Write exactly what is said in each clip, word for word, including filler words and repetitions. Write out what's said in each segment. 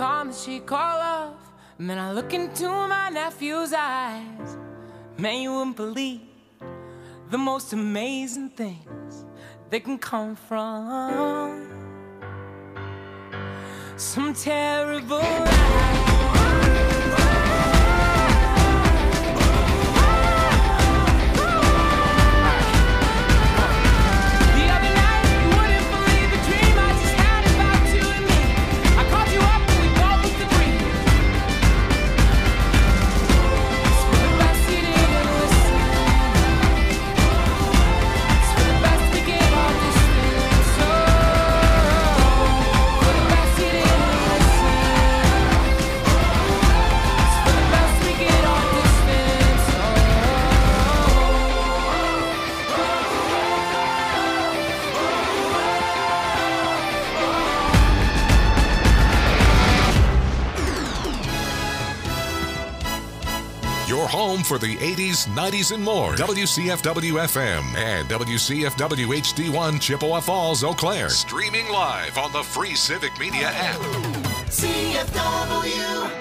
mom that she called off. And then I look into my nephew's eyes. Man, you wouldn't believe the most amazing things that can come from some terrible life. Your home for the eighties, nineties, and more. W C F W F M and W C F W H D one Chippewa Falls, Eau Claire. Streaming live on the free Civic Media app. C F W.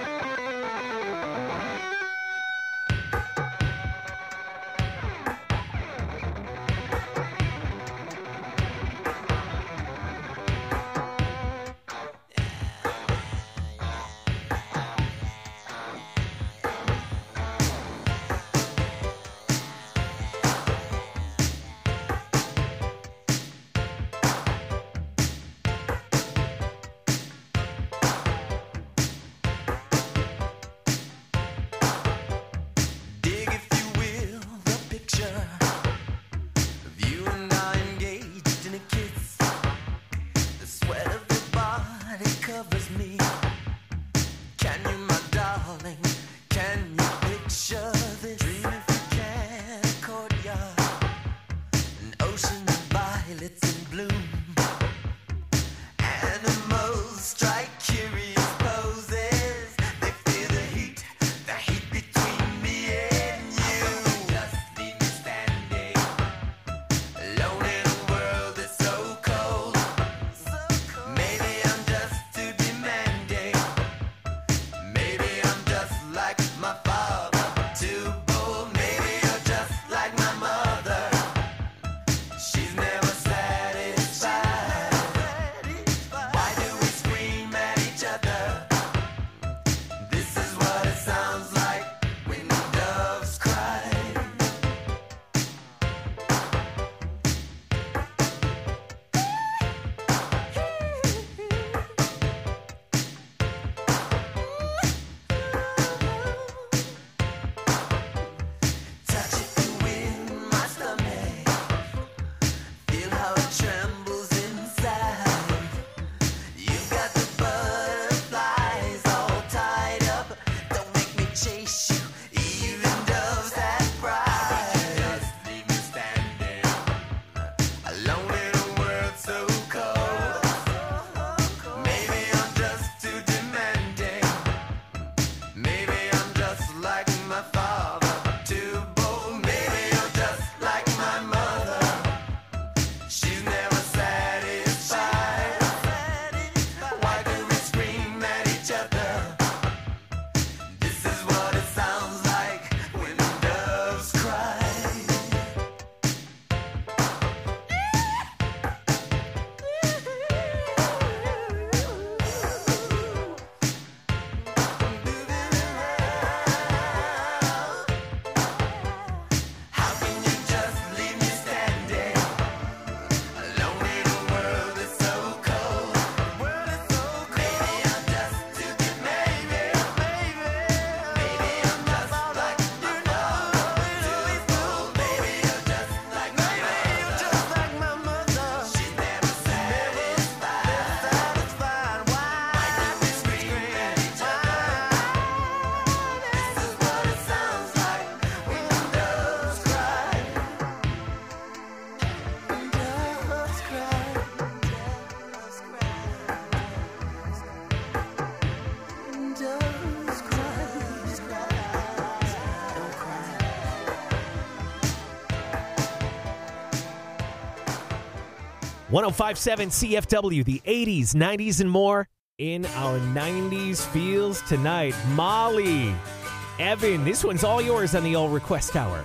one oh five point seven C F W, the eighties, nineties, and more. in our nineties feels tonight. Molly, Evan, this one's all yours on the All Request Hour.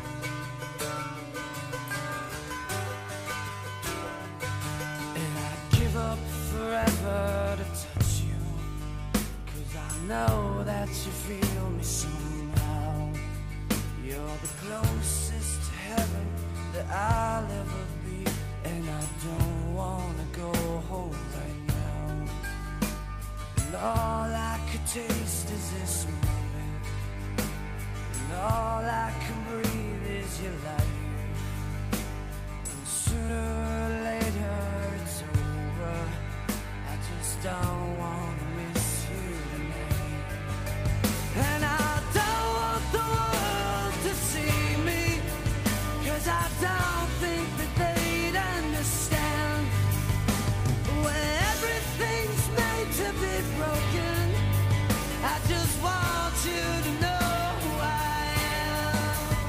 And I'd give up forever to touch you, 'cause I know that you feel me somehow. You're the closest to heaven that I'll ever be, and I don't wanna go home right now. And all I could taste is this moment, and all I can breathe is your light. And sooner or later it's over, I just don't wanna miss you tonight. And I don't want the world to see me, 'cause I don't think that they'd understand. When everything's made to be broken, I just want you to know who I am.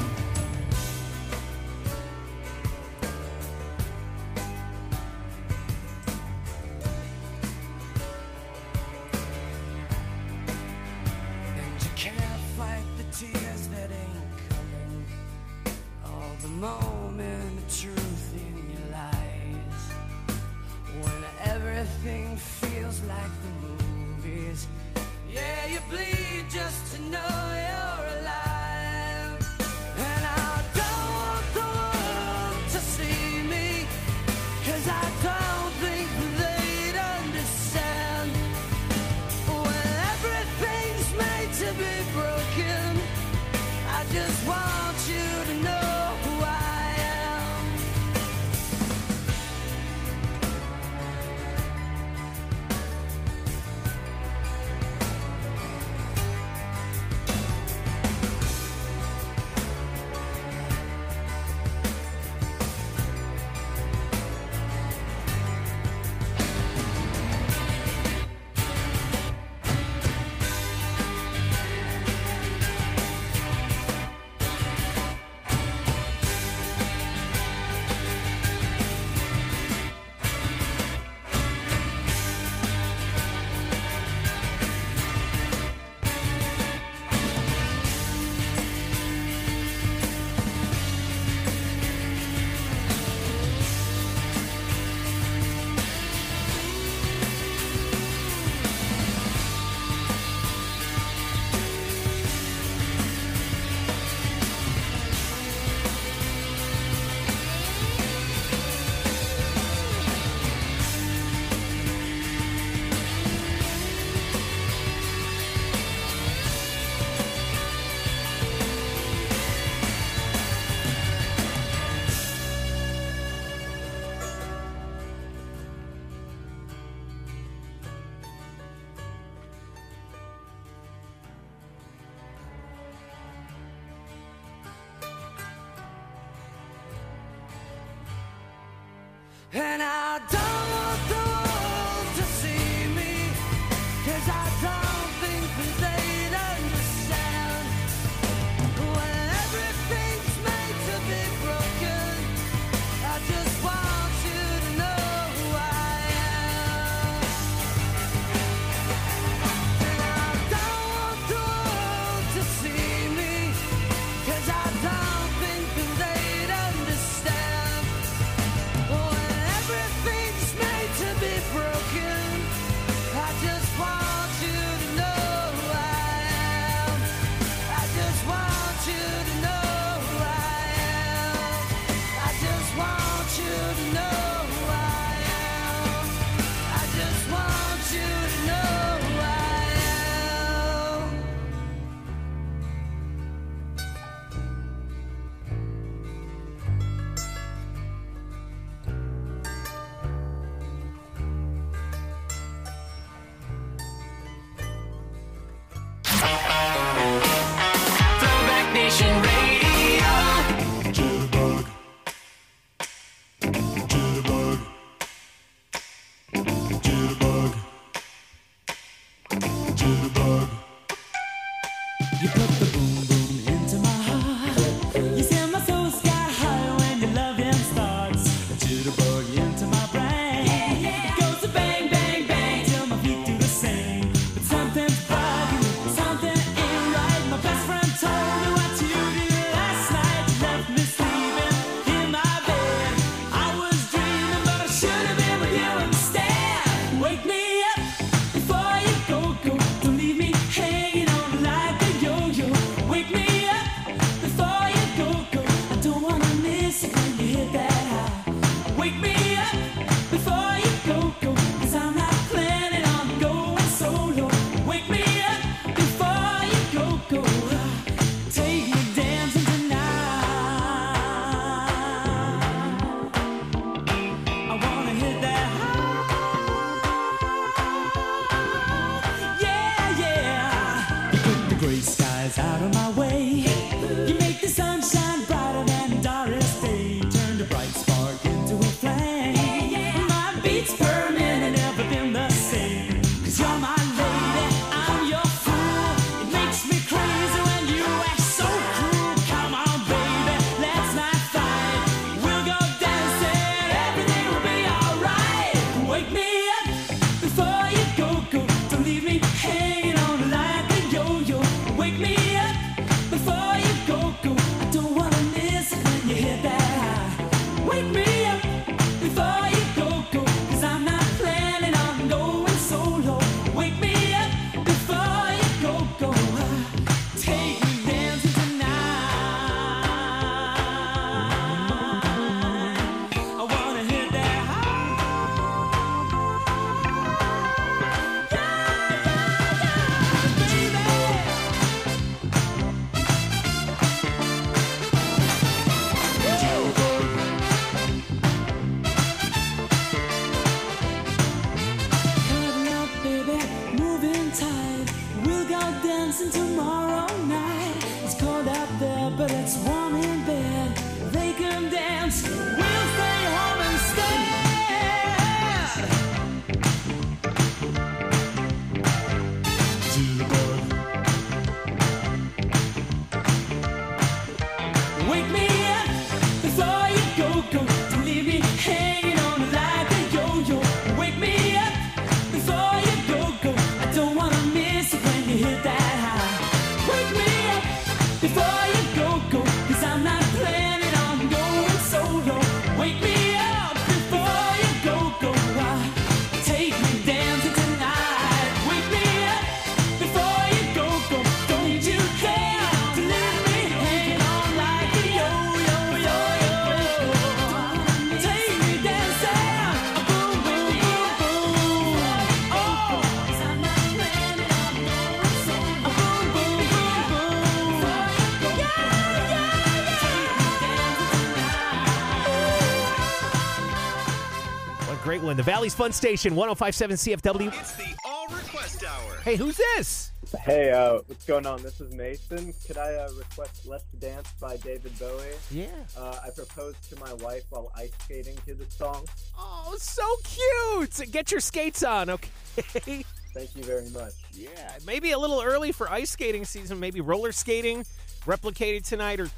And you can't fight the tears that ain't coming, all the moment of truth in your lies. When everything feels like the movies, yeah, you bleed just to know you're alive. And I don't want the world to see me, 'cause I don't think they'd understand. When everything's made to be broken, I just want you to know who I am. And I don't want the world to see me, 'cause I don't think that they'd understand. When everything's made to be broken, I just want you to know who I am. And I don't want the world to see me, 'cause I don't think that they'd understand. When everything's made to be broken, I just want you to know who I am. I just want you to know who I am. I just want you to know who I am. I just want you to know who I am. Throwback Nation Radio. Jitterbug. Jitterbug. Jitterbug. Jitterbug. You put the boom boom into my heart. You send my soul sky high when your loving starts. A jitterbug into my brain. It goes to bang bang bang till my feet do the eyes out of my way. You make the sunshine brighter than the darkest day. Turn the bright spark into a flame. My beats per minute never been the same. Cause you're my lady, I'm your fool. It makes me crazy when you act so cruel. Come on, baby, let's not fight. We'll go dancing, everything will be alright. Wake me up before you go, go. Don't leave me hanging on like a yo-yo. Wake me up before you go, go. I don't wanna miss it when you hit that high. Wake me up before you go, go. Cause I'm not planning on going solo. Wake me up before you go, go. Take me dancing tonight. I wanna hit that high. Cuddle up, baby, moving tight. We'll go dancing tomorrow night. It's cold out there, but it's warm in bed. They can dance, we'll stay home instead. Jitterbug, Wake me up before you go, go. Don't leave me hanging on like a yo-yo. Wake me up before you go, go. I don't wanna miss it when you hit that high. Wake me up before you go, go. Cause I'm not planning on going solo. Wake me up before you go, go. Ah, take me dancing tonight. Wake me up before you go, go. Don't you care to leave me hanging on like a yo-yo, yo-yo. Take me dancing, boom, boom, boom, boom. Oh, 'cause I'm not planning on going solo. Boom, boom, boom, boom. Yeah, yeah, yeah. What a great one. The Valley's Fun Station, one oh five point seven C F W. It's the All Request Hour. Hey, who's this? Hey, uh, what's going on? This is Mason. Could I uh, request Let's Dance by David Bowie? Yeah. Uh, I proposed to my wife while ice skating to the song. Oh, so cute. Get your skates on, okay? Thank you very much. Yeah, maybe a little early for ice skating season. Maybe roller skating, replicated tonight, or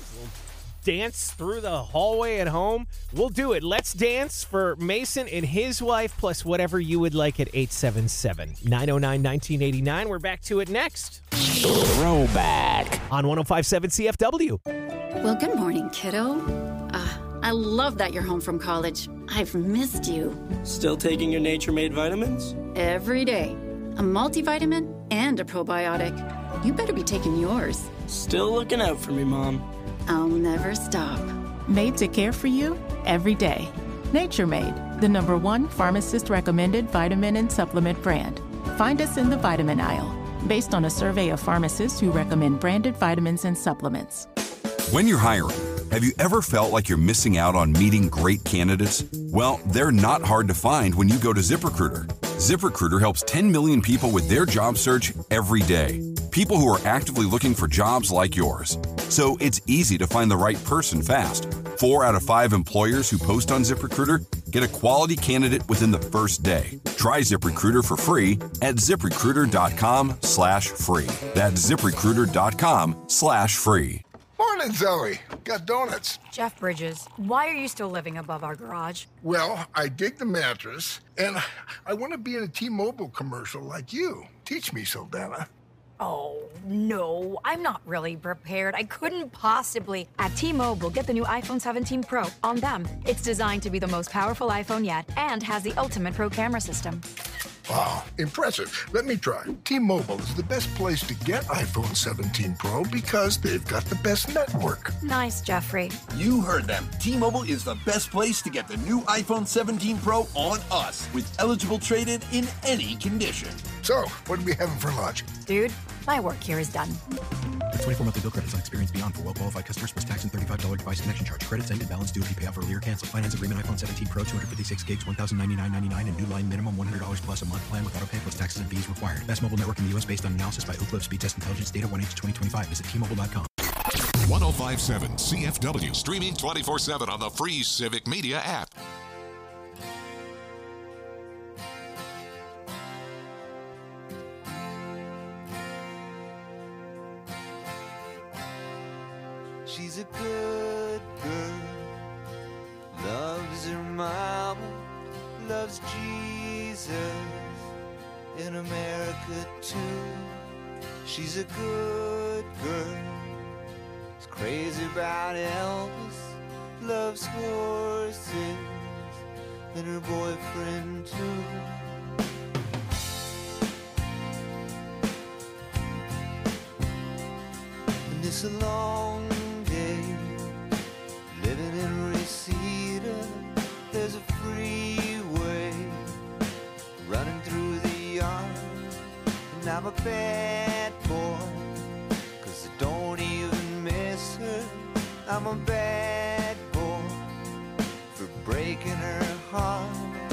dance through the hallway at home. We'll do it. Let's dance for Mason and his wife, plus whatever you would like at eight seven seven, nine oh nine, nineteen eighty-nine. We're back to it next. Throwback on one oh five point seven C F W. Well, good morning, kiddo. Uh, I love that you're home from college. I've missed you. Still taking your Nature Made vitamins? Every day. A multivitamin and a probiotic. You better be taking yours. Still looking out for me, Mom. I'll never stop. Made to care for you every day. Nature Made, the number one pharmacist-recommended vitamin and supplement brand. Find us in the vitamin aisle, based on a survey of pharmacists who recommend branded vitamins and supplements. When you're hiring, have you ever felt like you're missing out on meeting great candidates? Well, they're not hard to find when you go to ZipRecruiter. ZipRecruiter helps ten million people with their job search every day. People who are actively looking for jobs like yours. So it's easy to find the right person fast. Four out of five employers who post on ZipRecruiter get a quality candidate within the first day. Try ZipRecruiter for free at ZipRecruiter.com slash free. That's ZipRecruiter.com slash free. Morning, Zoe. Got donuts. Jeff Bridges, why are you still living above our garage? Well, I dig the mattress, and I want to be in a T-Mobile commercial like you. Teach me, Saldana. Oh, no, I'm not really prepared. I couldn't possibly. At T-Mobile, get the new iPhone seventeen Pro on them. It's designed to be the most powerful iPhone yet and has the ultimate Pro camera system. Wow, impressive. Let me try. T-Mobile is the best place to get iPhone seventeen Pro because they've got the best network. Nice, Jeffrey. You heard them. T-Mobile is the best place to get the new iPhone seventeen Pro on us with eligible trade-in in any condition. So, what are we having for lunch? Dude, my work here is done. twenty-four monthly bill credits on Experience Beyond for well-qualified customers plus tax and thirty-five dollars device connection charge. Credits end and balance due if you pay off earlier or cancel. Finance agreement iPhone seventeen Pro, two hundred fifty-six gigs, one thousand ninety-nine ninety-nine, and new line minimum one hundred dollars plus a month plan with auto pay plus taxes and fees required. Best mobile network in the U S based on analysis by Ookla Speed Test Intelligence Data one H twenty twenty-five. Visit T Mobile dot com. one oh five point seven C F W, streaming twenty-four seven on the free Civic Media app. She's a good girl, loves her mama, loves Jesus, in America too. She's a good girl, is crazy about Elvis, loves horses, and her boyfriend too. And it's a long living in Reseda, there's a freeway running through the yard. And I'm a bad boy, cause I don't even miss her. I'm a bad boy for breaking her heart.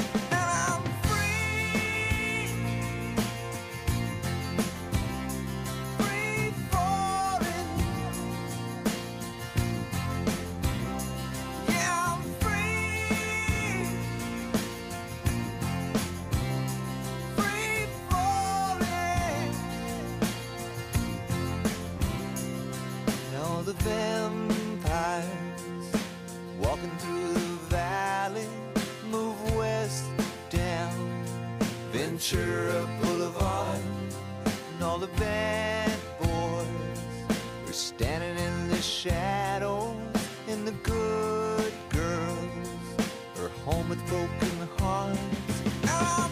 The vampires walking through the valley move west down Ventura Boulevard, and all the bad boys are standing in the shadows, and the good girls are home with broken hearts. I'm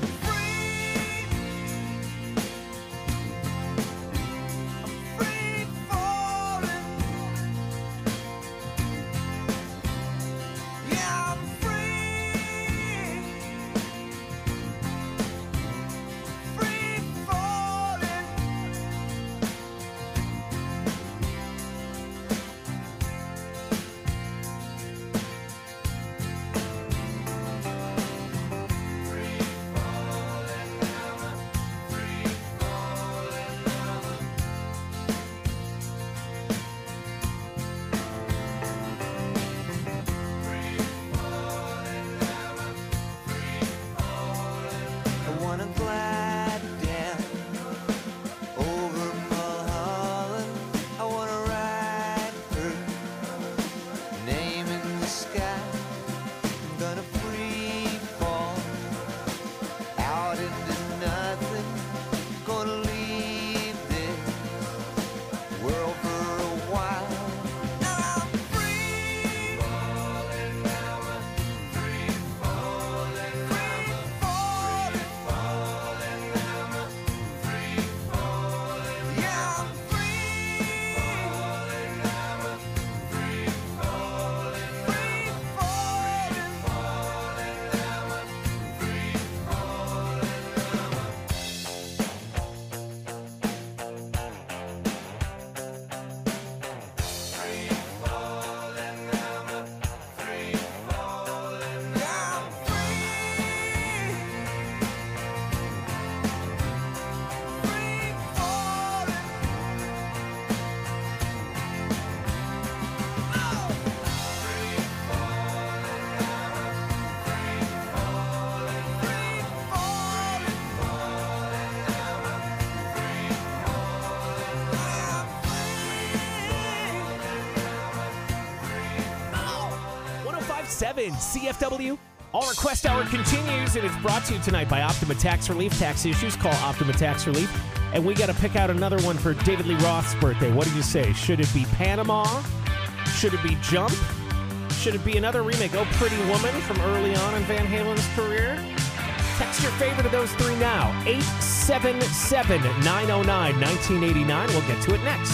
seven C F W. All Request Hour continues, and it's brought to you tonight by Optima Tax Relief. Tax issues, call Optima Tax Relief. And we got to pick out another one for David Lee Roth's birthday. What do you say? Should it be Panama? Should it be Jump? Should it be another remake? Oh, Pretty Woman from early on in Van Halen's career? Text your favorite of those three now. eight seven seven, nine oh nine, nineteen eighty-nine. We'll get to it next.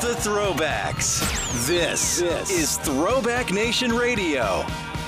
the throwbacks. This, this is Throwback Nation Radio.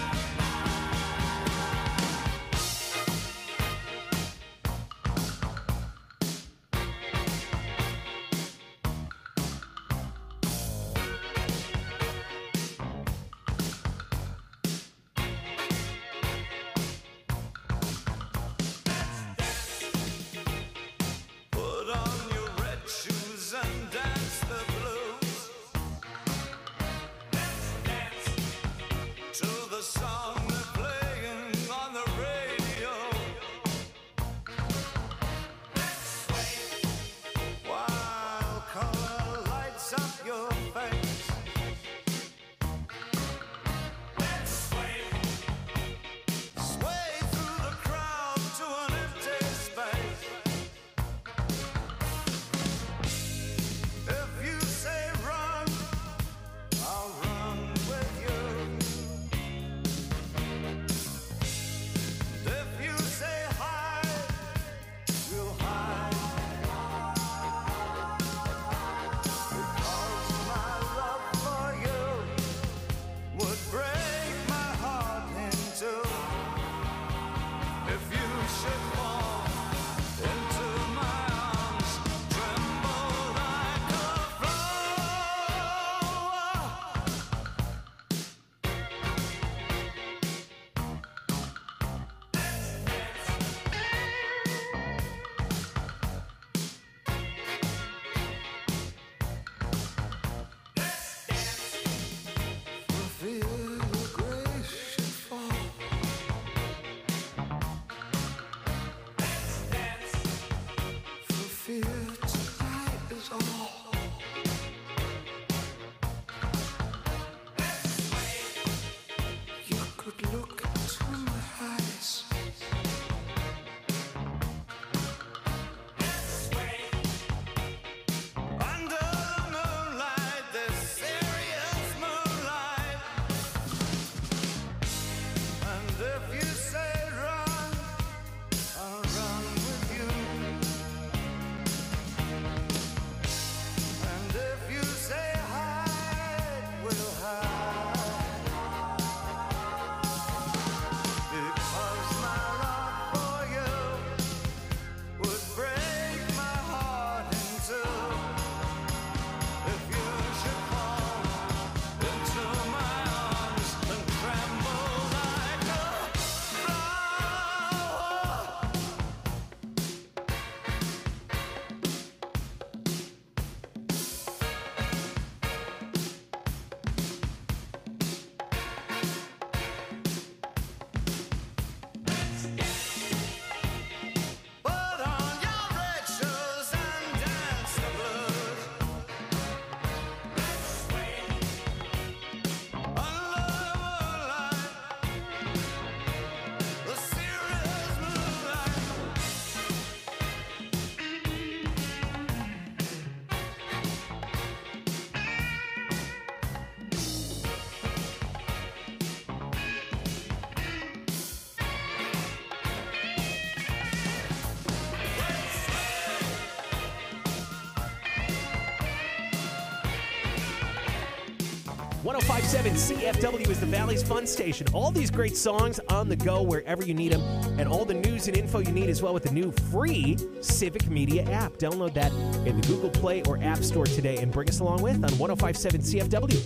one oh five point seven C F W is the Valley's Fun Station. All these great songs on the go wherever you need them, and all the news and info you need as well with the new free Civic Media app. Download that in the Google Play or App Store today and bring us along with on one oh five point seven C F W.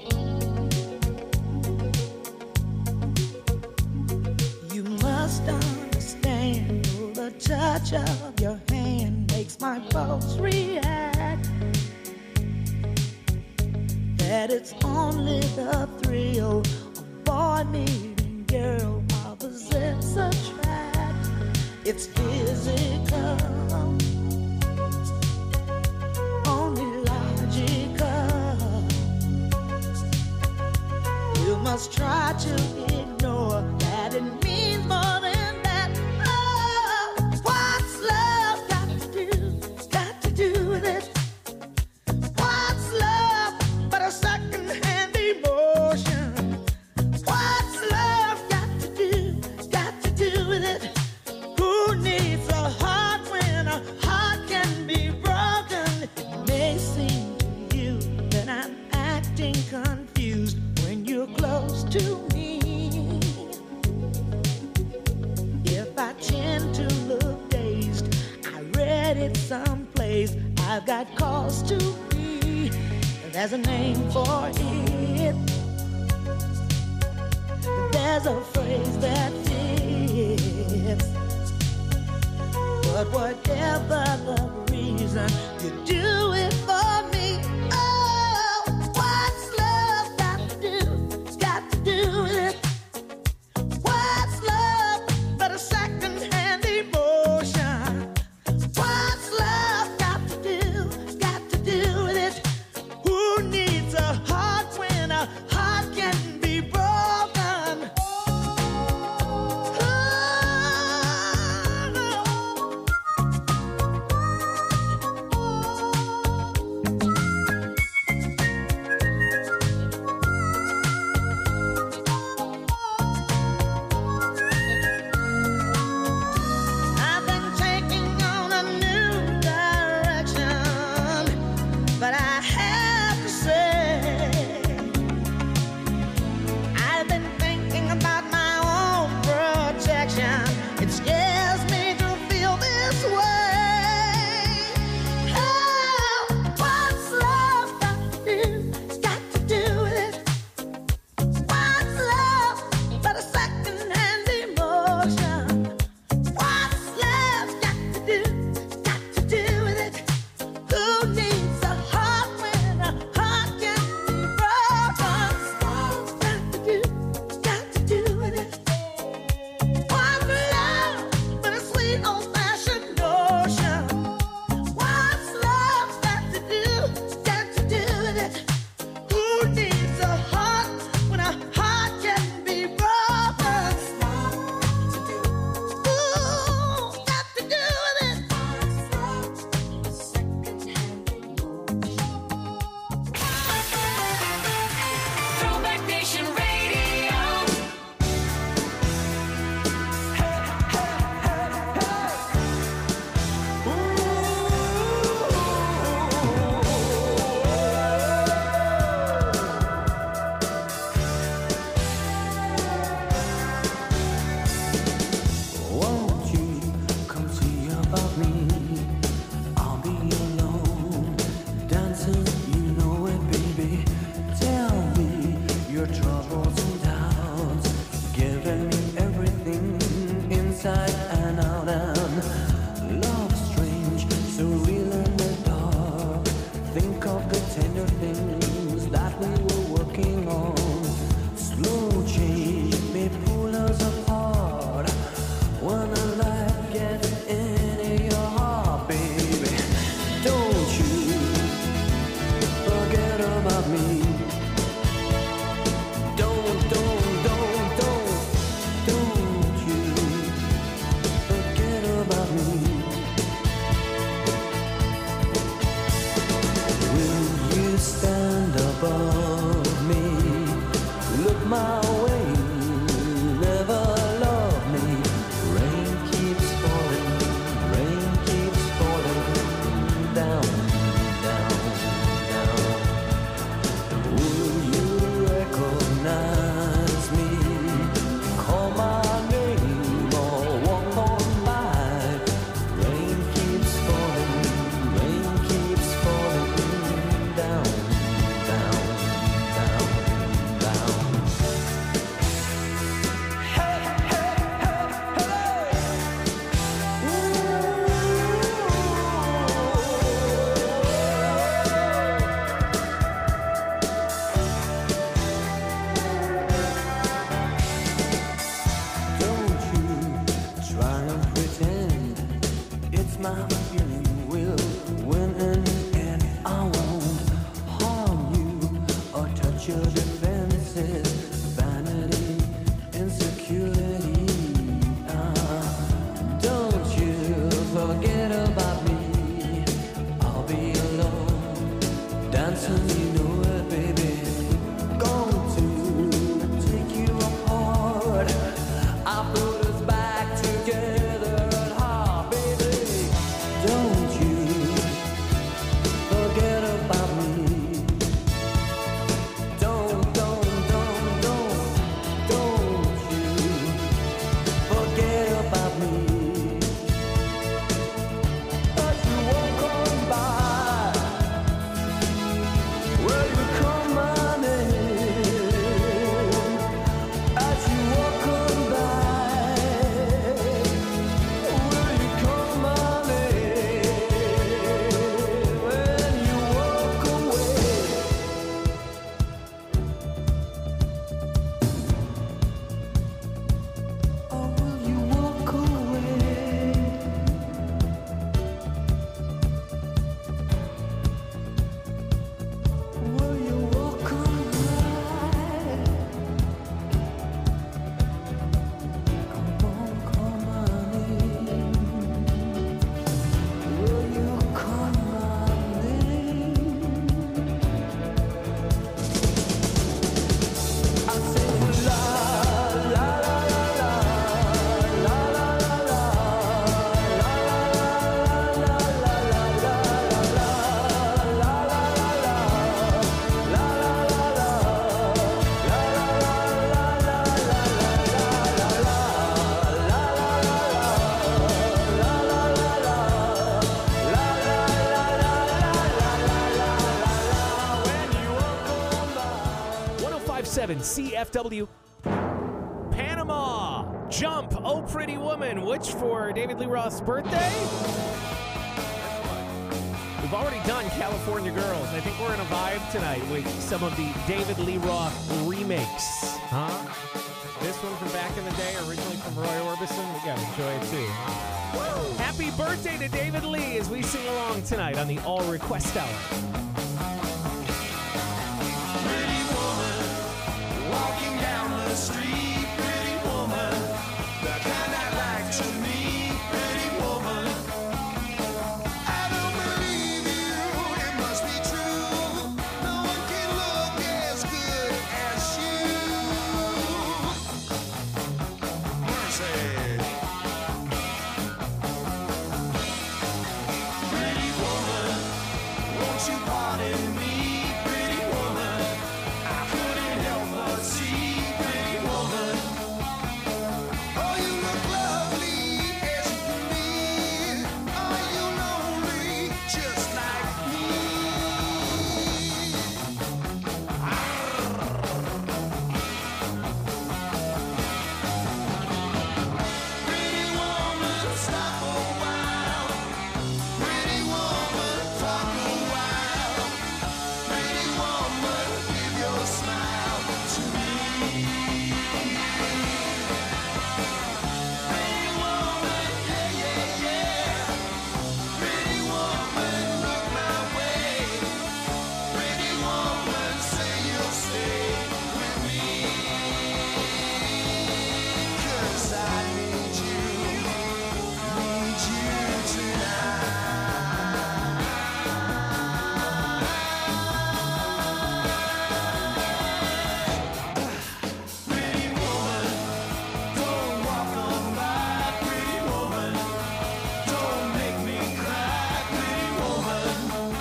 You must understand the touch of your hand makes my pulse react. That it's only the thrill of boy meeting girl opposites attract. It's physical, only logical. You must try to ignore that it means more than that. Oh, what's love got to do? Got to do with it. What's love but a second-hand emotion? What's love got to do? Got to do with it. Who needs a heart when a heart can be broken? It may seem to you to me. If I tend to look dazed, I read it someplace. I've got cause to be. There's a name for it. There's a phrase that fits. But whatever the reason, you do it for me. Oh, what's love got to do? It's got to do with it. What's love but a second-hand emotion? What's love got to do? Got to do with it. Who needs a heart when a heart can be broken? I've been taking on a new direction, but I have to say, I've been thinking about my own protection. It scares me to feel this way. Oh, what's love got to do? It's got to do with it. What's love but a second-hand emotion? What's love got to do? Got to do with it. Who needs a heart when a heart can be broken? What's got to do? Got to do with it. What's love but a sweet old-fashioned notion? What's love got to do? Got to do with it. Who needs a heart when a heart can be broken? Ooh, got to do with it. Throwback Nation Radio. Won't you come see about me? I'll be alone, dancing, you know it, baby. Tell me your troubles and doubts, giving me everything inside and out. And love strange, so real in the dark. Think of the tender things that we were working on. Slow change may pull us apart. When the light gets into your heart, baby, don't you forget about me. Don't, don't, don't, don't, don't you forget about me. Will you stand above me? Look my way, never love me. Rain keeps falling, rain keeps falling down, down, down. Will you recognize me? Call my name or walk on by. Rain keeps falling, rain keeps falling down, down, down, down. Don't you try and pretend it's my feeling will win in the end. I won't harm you or touch your defenses, vanity, insecurity. Ah, don't you forget about me. I'll be alone, dancing, you know it, baby. Going to take you apart. I put us back together at heart, baby. Don't you forget about me. Don't, don't, don't, don't. five seven C F W. Panama, Jump, Oh Pretty Woman, which for David Lee Roth's birthday? We've already done California Girls. I think we're in a vibe tonight with some of the David Lee Roth remakes. Huh? This one from back in the day, originally from Roy Orbison. We gotta enjoy it too. Woo! Happy birthday to David Lee as we sing along tonight on the All Request Hour. Pretty woman, walking down the street. Pretty woman, the kind I like to meet. Pretty woman, I don't believe you, it must be true. No one can look as good as you. Mercy. Pretty woman, won't you pardon me? Pretty woman, I couldn't help but see. Pretty woman, oh, you look lovely as you can be. Are you lonely just like me? Pretty woman, stop a while. Pretty woman, talk a while. Pretty woman, give your smile to me. Pretty woman, yeah, yeah, yeah. Pretty woman, look my way. Pretty woman, say you'll stay with me. 'Cause I need you, need you tonight. Pretty woman, don't walk on by. Pretty woman, don't make me cry. Pretty woman,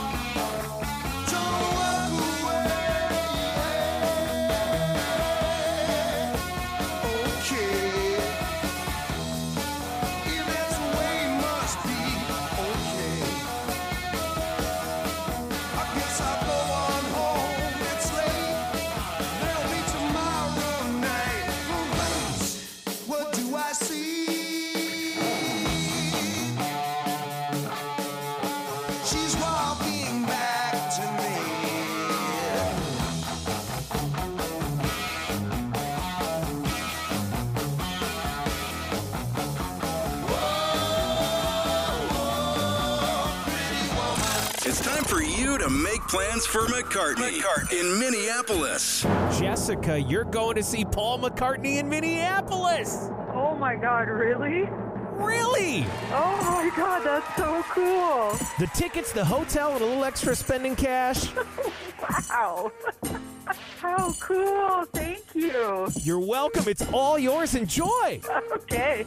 don't walk away. Okay, if that's the way it must be, okay. I guess I'll go on home. It's late. There'll be tomorrow night. Romance, what do I see? She's walking back to me. It's time for you to make plans for McCartney, in Minneapolis. Jessica, you're going to see Paul McCartney in Minneapolis. Oh my God, really? Really? Oh my God, that's so cool. The tickets, the hotel, and a little extra spending cash. Wow. How cool. Thank you. You're welcome. It's all yours. Enjoy. Okay.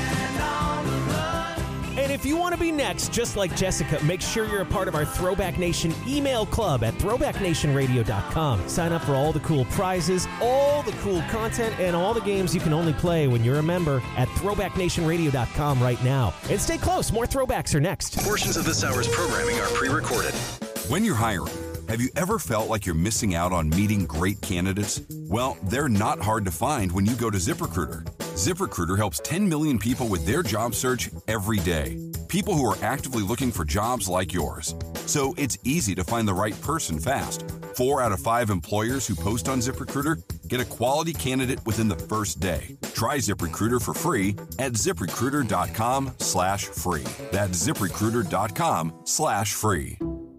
And if you want to be next, just like Jessica, make sure you're a part of our Throwback Nation email club at throwback nation radio dot com. Sign up for all the cool prizes, all the cool content, and all the games you can only play when you're a member at throwback nation radio dot com right now. And stay close. More throwbacks are next. Portions of this hour's programming are pre-recorded. When you're hiring, have you ever felt like you're missing out on meeting great candidates? Well, they're not hard to find when you go to ZipRecruiter. ZipRecruiter helps ten million people with their job search every day. People who are actively looking for jobs like yours. So it's easy to find the right person fast. Four out of five employers who post on ZipRecruiter get a quality candidate within the first day. Try ZipRecruiter for free at ZipRecruiter.com slash free. That's ZipRecruiter.com slash free.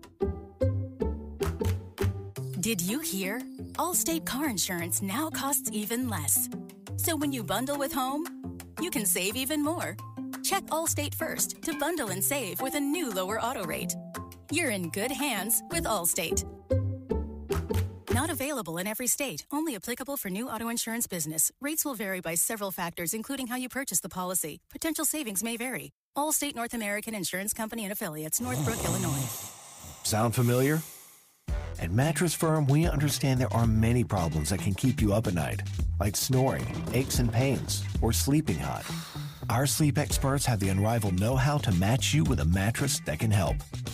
Did you hear? Allstate car insurance now costs even less. So when you bundle with home, you can save even more. Check Allstate first to bundle and save with a new lower auto rate. You're in good hands with Allstate. Not available in every state. Only applicable for new auto insurance business. Rates will vary by several factors, including how you purchase the policy. Potential savings may vary. Allstate North American Insurance Company and Affiliates, Northbrook, Illinois. Sound familiar? At Mattress Firm, we understand there are many problems that can keep you up at night, like snoring, aches and pains, or sleeping hot. Our sleep experts have the unrivaled know-how to match you with a mattress that can help.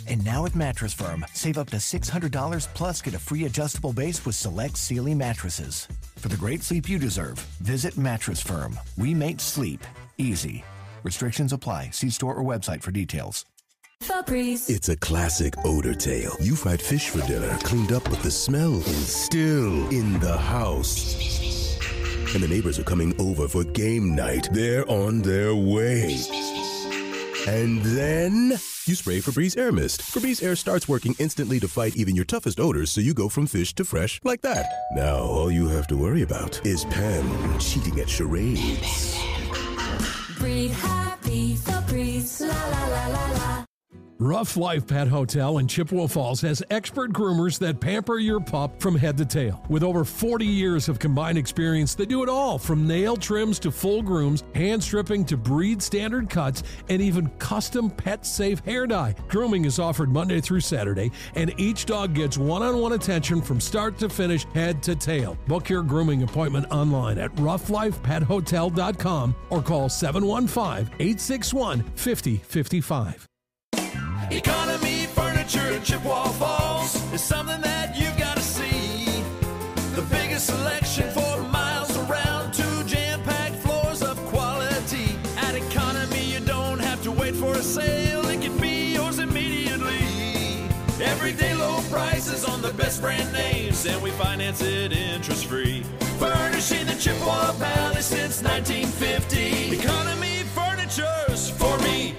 And now at Mattress Firm, save up to six hundred dollars plus get a free adjustable base with select Sealy mattresses. For the great sleep you deserve, visit Mattress Firm. We make sleep easy. Restrictions apply. See store or website for details. Febreze. It's a classic odor tale. You fried fish for dinner, cleaned up, but the smell is still in the house. And the neighbors are coming over for game night. They're on their way. And then you spray Febreze Air Mist. Febreze Air starts working instantly to fight even your toughest odors, so you go from fish to fresh like that. Now all you have to worry about is Pam cheating at charades. Breathe happy, Febreze, la la la la la. Rough Life Pet Hotel in Chippewa Falls has expert groomers that pamper your pup from head to tail. With over forty years of combined experience, they do it all from nail trims to full grooms, hand stripping to breed standard cuts, and even custom pet-safe hair dye. Grooming is offered Monday through Saturday, and each dog gets one-on-one attention from start to finish, head to tail. Book your grooming appointment online at rough life pet hotel dot com or call seven one five, eight six one, five zero five five. Economy Furniture in Chippewa Falls is something that you've got to see. The biggest selection for miles around, two jam-packed floors of quality. At Economy, you don't have to wait for a sale. It can be yours immediately. Everyday low prices on the best brand names, and we finance it interest-free. Furnishing the Chippewa Valley since nineteen fifty. Economy Furniture's for me.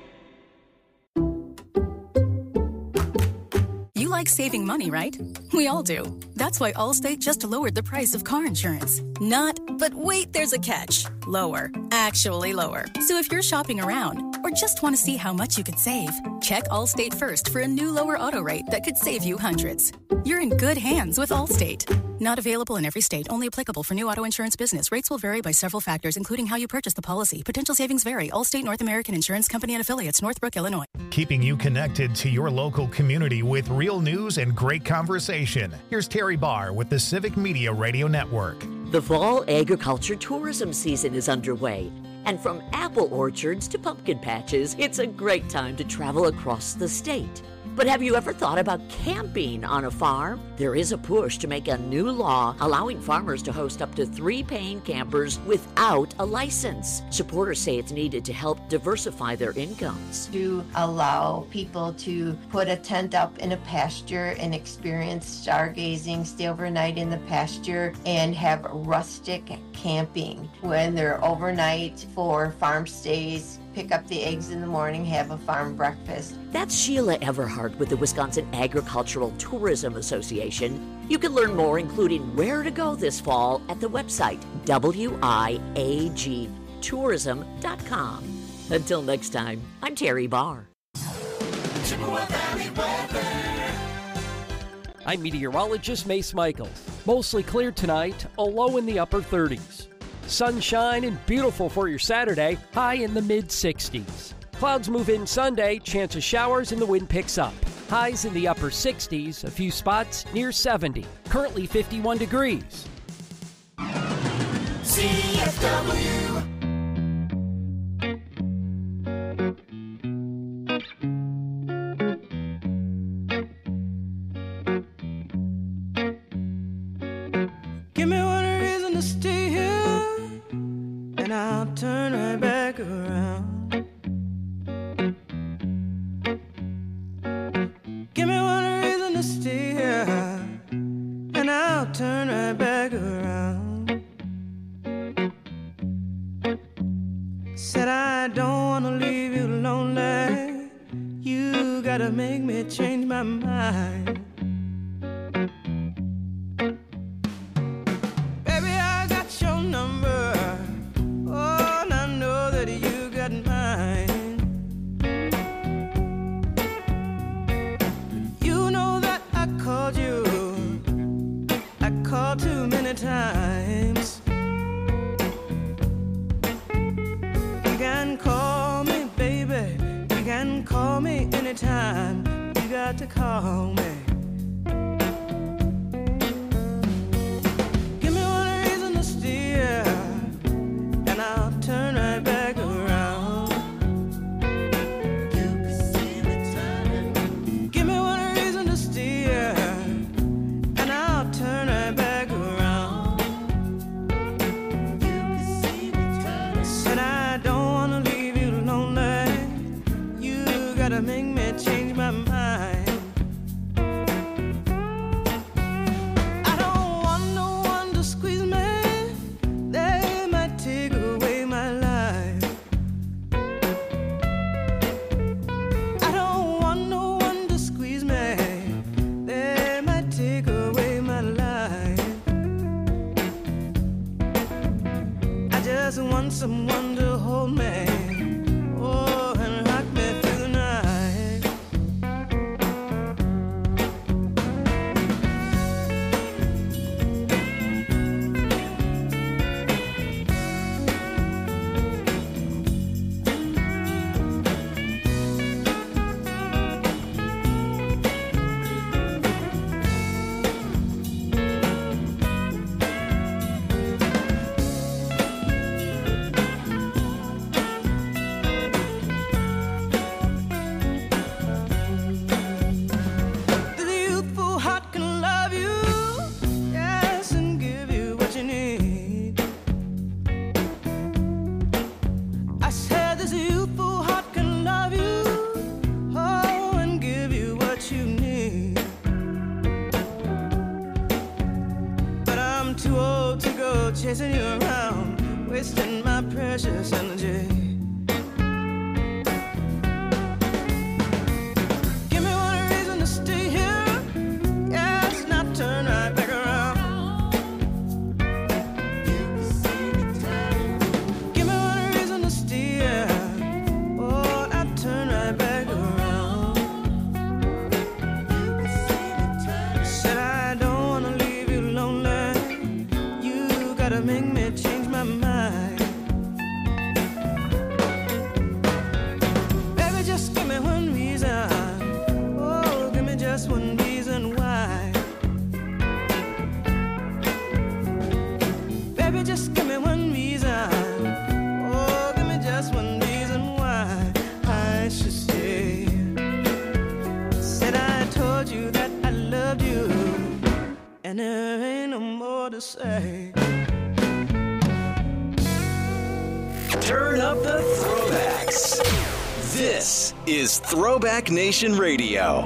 You like saving money, right? We all do. That's why Allstate just lowered the price of car insurance. Not, but wait, there's a catch. Lower. Actually lower. So if you're shopping around or just want to see how much you could save, check Allstate first for a new lower auto rate that could save you hundreds. You're in good hands with Allstate. Not available in every state. Only applicable for new auto insurance business. Rates will vary by several factors, including how you purchase the policy. Potential savings vary. Allstate North American Insurance Company and affiliates, Northbrook, Illinois. Keeping you connected to your local community with real news and great conversation. Here's Terry Barr with the Civic Media Radio Network. The fall agriculture tourism season is underway. And from apple orchards to pumpkin patches, it's a great time to travel across the state. But have you ever thought about camping on a farm? There is a push to make a new law allowing farmers to host up to three paying campers without a license. Supporters say it's needed to help diversify their incomes. To allow people to put a tent up in a pasture and experience stargazing, stay overnight in the pasture, and have rustic camping when they're overnight for farm stays. Pick up the eggs in the morning, have a farm breakfast. That's Sheila Everhart with the Wisconsin Agricultural Tourism Association. You can learn more, including where to go this fall, at the website w i a g tourism dot com. Until next time, I'm Terry Barr. Chippewa Valley weather. I'm meteorologist Mace Michaels. Mostly clear tonight, a low in the upper thirties. Sunshine and beautiful for your Saturday, high in the mid sixties. Clouds move in Sunday, chance of showers and the wind picks up. Highs in the upper sixties, a few spots near seventy. Currently fifty-one degrees. C F W. Give me one reason to stay here, and I'll turn right back around. Give me one reason to stay here, and I'll turn right back around. Said I don't wanna leave you lonely. You gotta make me change my mind. Baby, I got your number. Oh, and I know that you got mine. You know that I called you. I called too many times. You can call me, baby. You can call me anytime. You got to call me. Give me one reason to steer, and I'll turn right back around. You can see me turning just want someone to hold me. Oh, and rock me through the night. Chasing you around, wasting my precious energy. Give me one reason to stay here. Yes, not turn right back around. Give me one reason to stay here. Oh, not turn right back around. Said I don't wanna leave you lonely. Gotta make me change my mind. Baby, just give me one reason. Oh, give me just one reason why. Baby, just give me one reason. Oh, give me just one reason why I should stay. Said I told you that I loved you, and there ain't no more to say. Turn up the throwbacks. This is Throwback Nation Radio.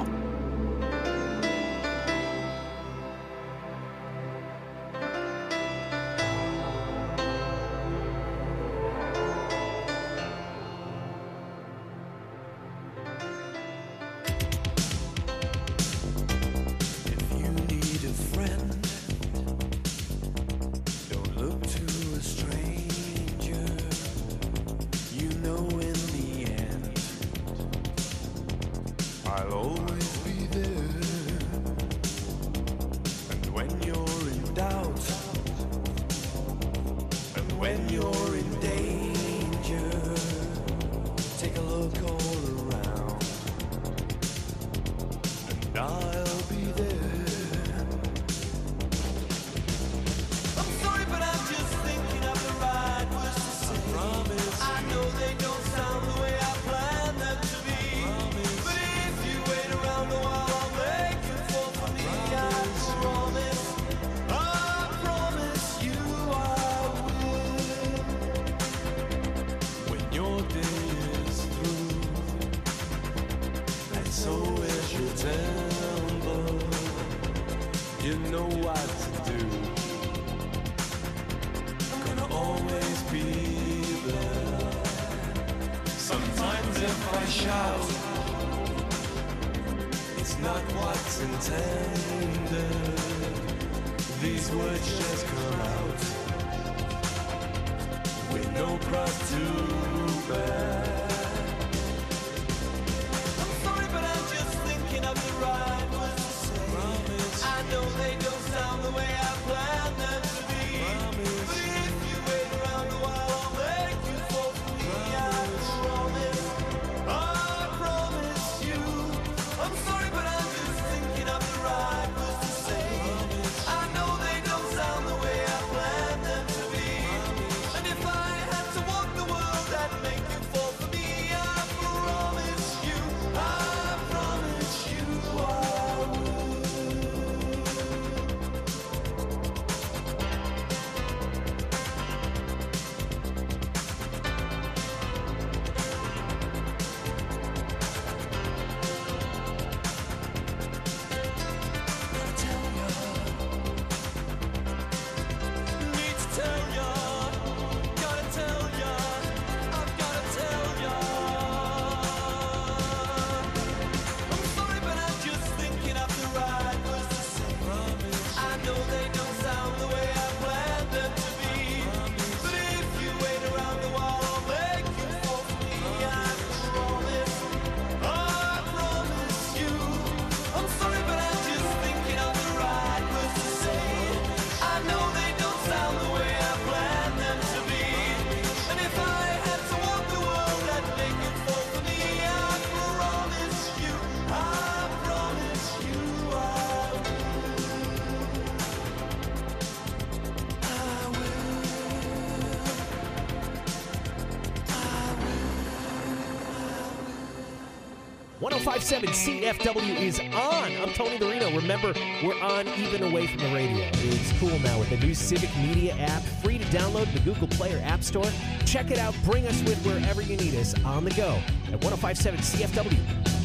And if I had to walk the world, that'd make you fall for me. ten fifty-seven C F W is on. I'm Tony Dorino. Remember, we're on even away from the radio. It's cool now with the new Civic Media app, free to download in the Google Play or App Store. Check it out. Bring us with wherever you need us on the go at ten fifty-seven C F W.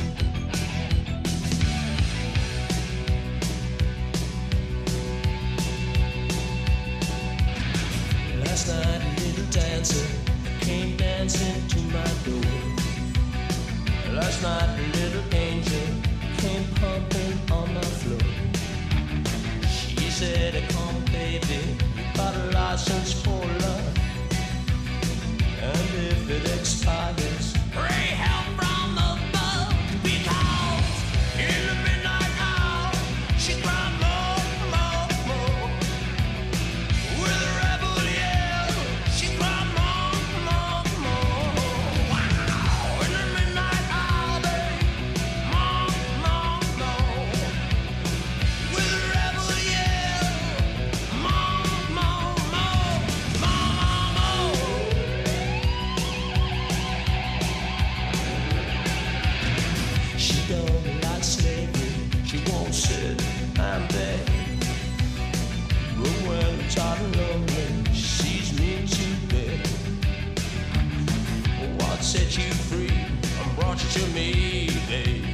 Last night a little dancer came dancing to my door. Last night a little angel came pumping on my floor. She said, come baby, you got a license for love. And if it expires, pray help from above. Because in the midnight hour, she cried more, more, more. With a rebel yell, she cried more, more, more. Wow, in the midnight hour, babe, more, more, more. With a rebel yell, more, more, more, more, more. She don't like slavery, she won't sit and beg. But when I'm tired and lonely, she sees me too big. What set you free and brought you to me, babe?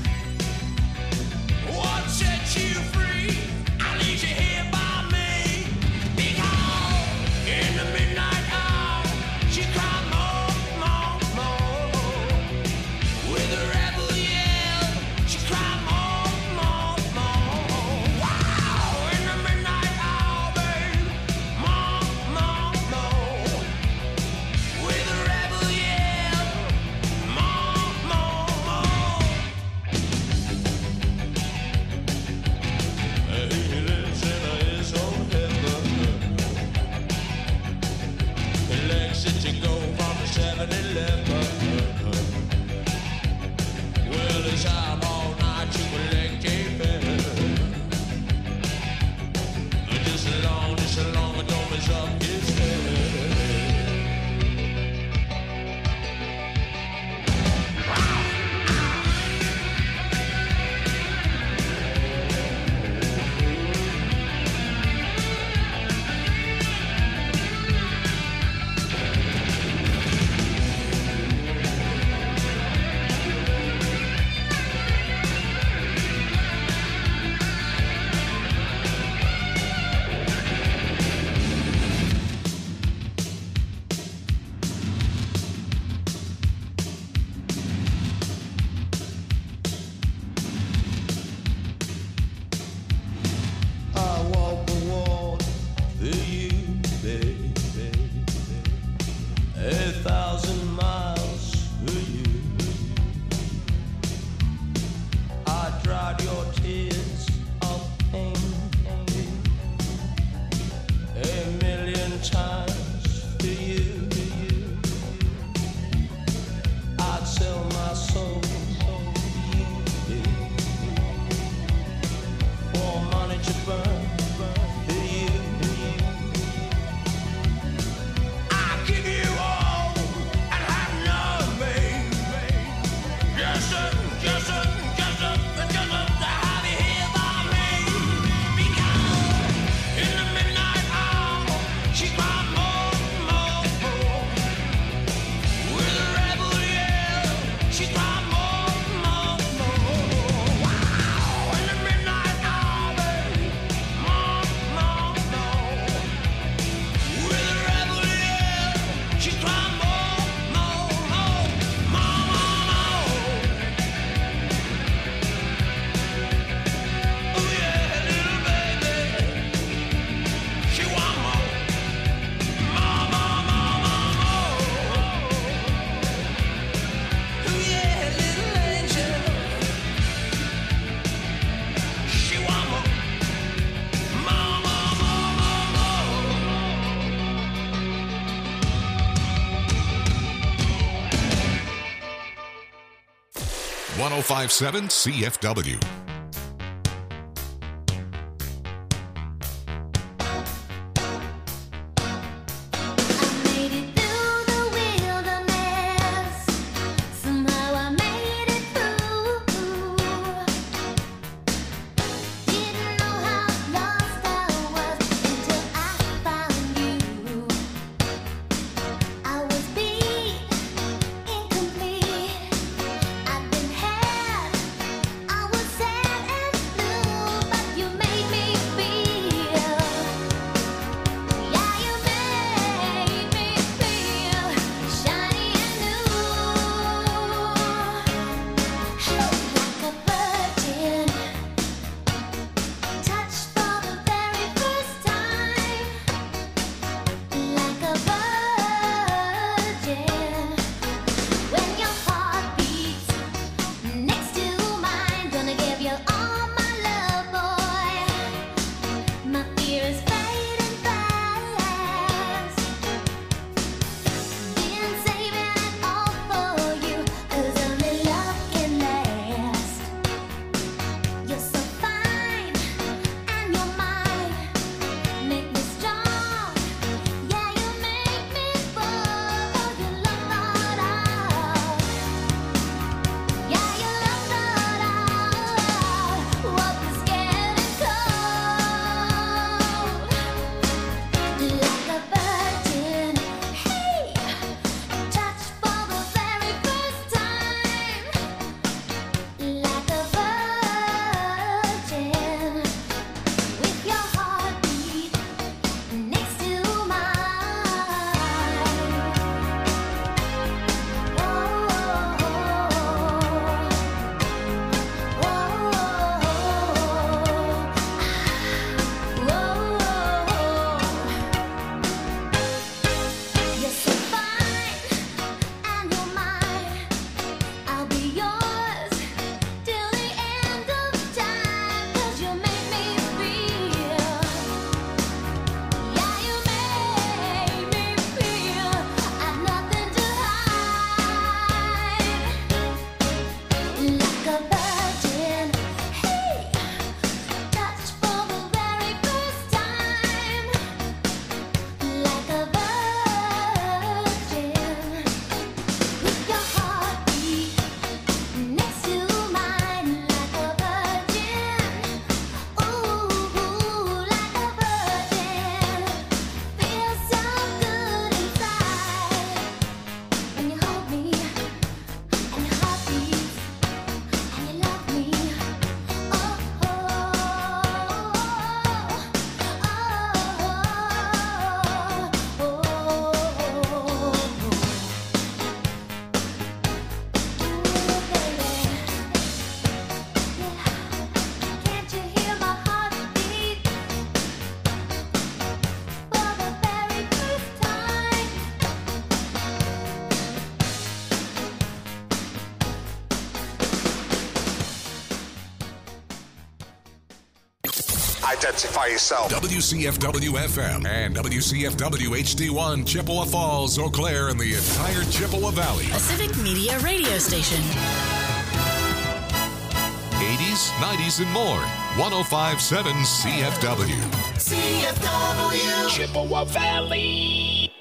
What set you free? I leave you here by me. Because in the midnight hour, she cried more, more, more. With a rebel yell, she cried more, more, more. Wow, in the midnight hour, babe, more, more, more. With a rebel yell, more, more, more. He lives in his own heaven. He likes it to go from the seven eleven. Well, it's out all night to collect a fare. Just along, just along, it don't mess up his head. I walk the wall for you, baby. A thousand miles for you. I dried your tears of pain a million times for you. I'd sell my soul for you, for money to burn for you. I give you all and have none, babe. Just a, just a, just a, just a, to have you here by me. Because in the midnight hour, she cried more, more, more. With a rebel yell, she cried more, more, more. Wow, in the midnight hour, babe, more, more, more. With a rebel yell, she cried more, more, more, more, more, more. Oh yeah, little baby, she want more, more, more, more, more, more. Oh yeah, little angel, she want more, more, more, more, more, ten fifty-seven C F W. Somehow I made it through. identify yourself. W C F W F M and W C F W H D one, Chippewa Falls, Eau Claire, and the entire Chippewa Valley. A Civic Media radio station. eighties, nineties, and more. one oh five point seven C F W. C F W. Chippewa Valley.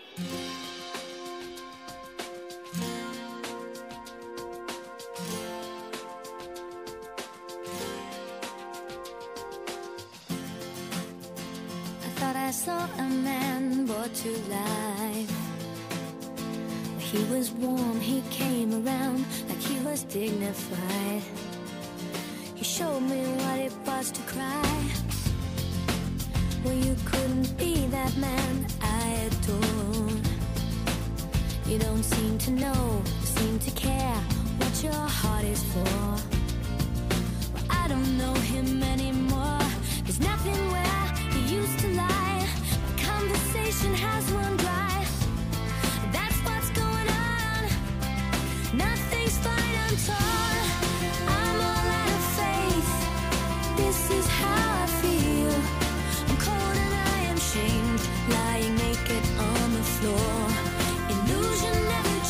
I thought I saw a man brought to life. He was warm, he came around like he was dignified. He showed me what it was to cry. Well, you couldn't be that man I adored. You don't seem to know, seem to care what your heart is for. Well, I don't know him anymore. There's nothing